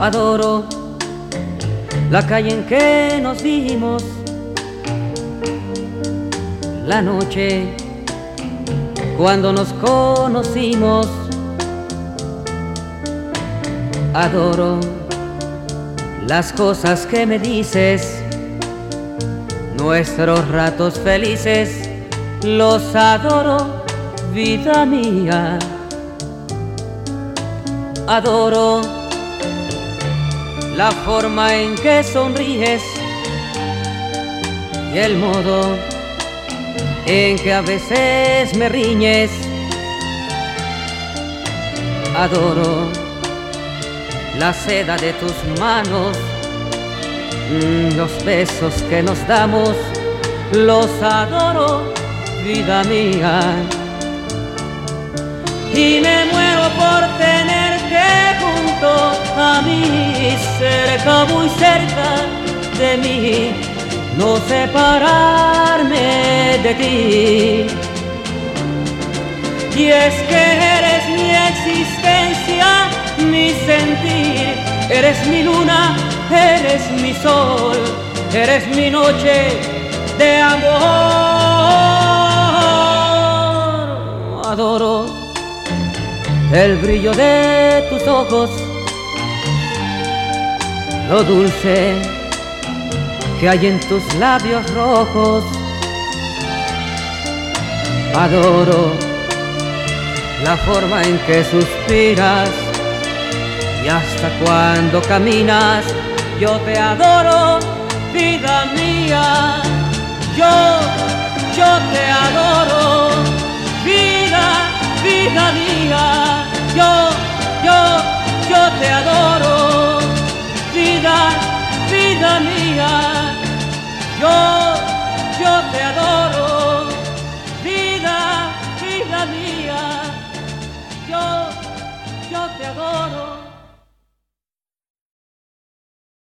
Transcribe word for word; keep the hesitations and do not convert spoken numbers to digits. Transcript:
Adoro la calle en que nos vimos, la noche cuando nos conocimos. Adoro las cosas que me dices, nuestros ratos felices, los adoro, vida mía. Adoro la forma en que sonríes y el modo en que a veces me riñes. Adoro la seda de tus manos, los besos que nos damos, los adoro, vida mía. Y me muero por tenerte junto a mí, cerca, muy cerca de mí, no separarme de ti. Y es que eres mi existencia, mi sentir, eres mi luna, eres mi sol, eres mi noche de amor. Adoro el brillo de tus ojos, lo dulce que hay en tus labios rojos. Adoro la forma en que suspiras y hasta cuando caminas. Yo te adoro, vida mía. Yo, yo te adoro, vida, vida mía. Yo, yo, yo te adoro, vida, vida mía. Yo, yo te adoro, vida, vida mía. Yo, yo te adoro.